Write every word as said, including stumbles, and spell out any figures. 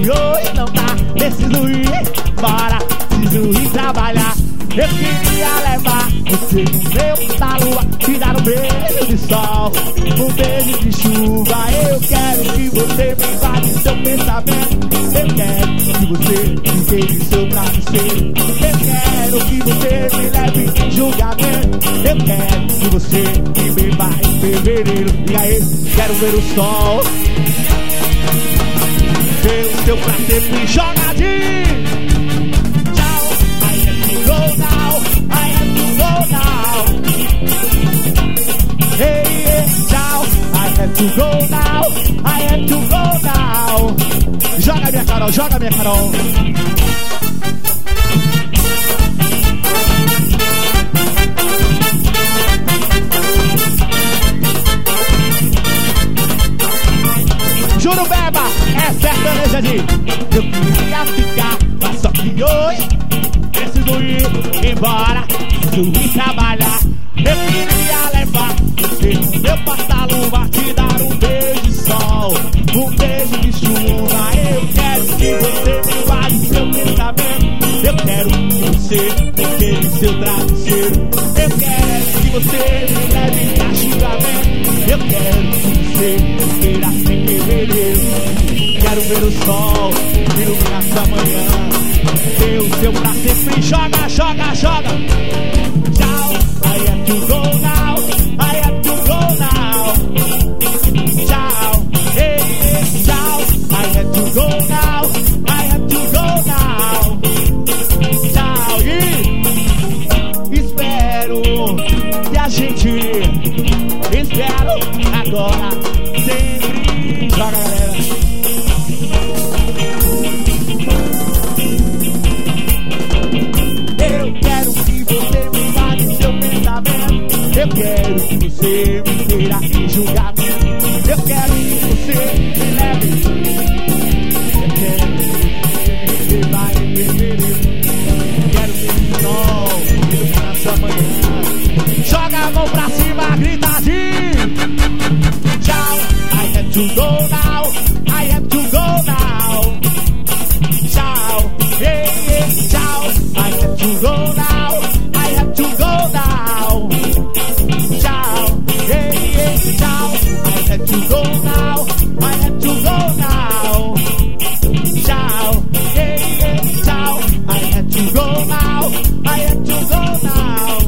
que hoje não dá. Preciso ir embora, preciso ir trabalhar. Eu queria levar você no meu da lua, te dar um beijo de sol, um beijo de chuva. Eu quero que você me invade seu pensamento. Eu quero que você me beije seu travesseiro. Eu quero que você me leve em julgamento. Eu quero que você me beba em fevereiro. Diga aí, quero ver o sol, ver o seu prazer me jogadinho. Go now, I have to go now. Hey, yeah, now, I have to go now, I have to go now. Joga minha Carol, joga minha Carol. Juro Beba, é sertaneja de eu queria ficar, mas só que hoje preciso ir embora, preciso ir trabalhar. Eu queria levar você no meu porta-luva, te dar um beijo de sol, um beijo de chuva. Eu quero que você me invade seu pensamento. Eu quero que você me beije seu travesseiro. Eu quero que você me leve a julgamento. Eu quero que você me queira em fevereiro. Quero ver o sol iluminar essa manhã. Deu seu prazer free, joga, joga, joga. Tchau, I have to go now, I have to go now. Tchau, hey, hey, tchau, I have to go now, I have to go now. Tchau, e espero que a gente, espero agora, sempre. Joga, galera. Eu quero que você me queira em julgamento. Eu quero que você me leve. Eu quero que você vai em fevereiro. Quero ver o sol iluminar sua manhã. Joga a mão pra cima, grita assim. Tchau, I have to go now, I have to go now. Tchau, yeah, yeah, tchau, I have to go now, I have to go now. Yeah, yeah, ciao, I have to go now, I have to go now. Ciao, yeah, yeah, ciao, I have to go now, I have to go now.